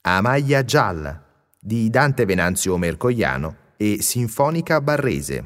A maglia gialla di Dante Venanzio Mercogliano e Sinfonica Barrese.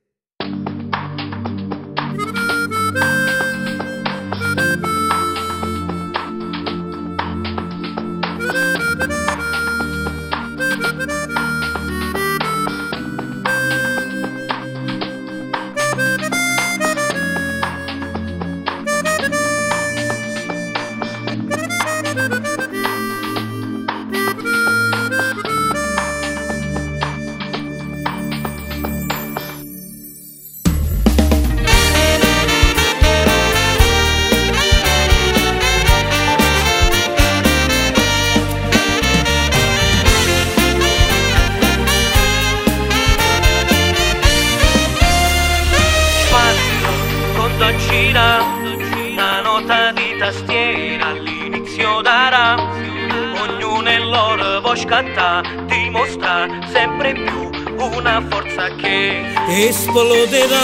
Gira una nota di tastiera all'inizio darà, ognuno è loro può scattare, dimostra sempre più una forza che esploderà.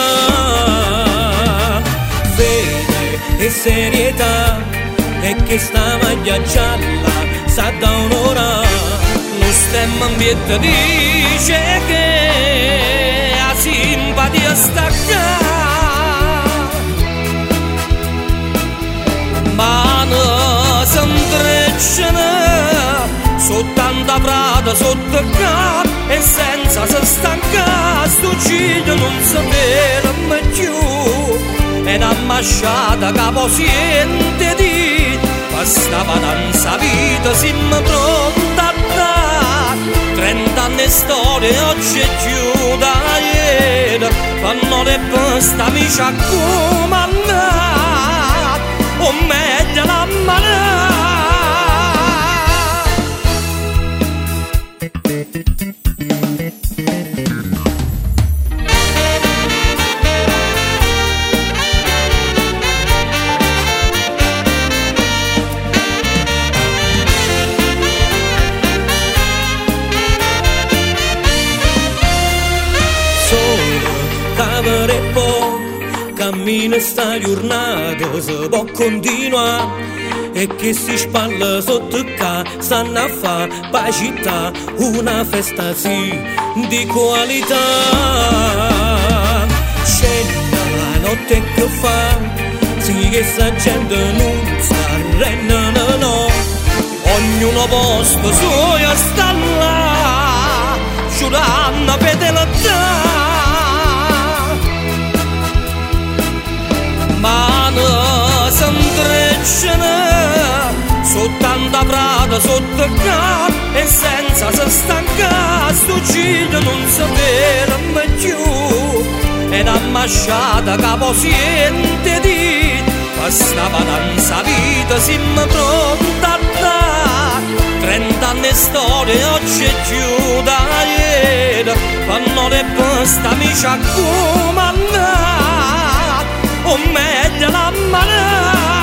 Fede e serietà, e che sta maglia gialla sa da un'ora. Lo stemma ambiente dice che la simpatia stacca. Mano s'intrecciano sotto tanta prata sotto il capo, e senza se stanca sto ciglio non si ferma più, ed ammasciata capo siente di questa vacanza vita siamo pronta a dare. 30 anni di storia oggi è più da ieri, fanno le poste amici a comandare, o meglio la manà. Cavare poi, cammina sta giornata, si può continuare, e che si spalla sotto qua, stanno a fare per città una festa sì di qualità. Scenda la notte che fa, sì che sta gente non sta renna, no, ognuno posto suo sta là, giurando fedeltà. Mano s'intrecciano sotto tanta prata sotto il capo, e senza se stanca sto ciglio non si ferma più, ed ammasciata capo siente di questa vacanza vita siamo pronta a dare. 30 anni di storia oggi è più da ieri, fanno le poste amici a comandare, o meglio la manà.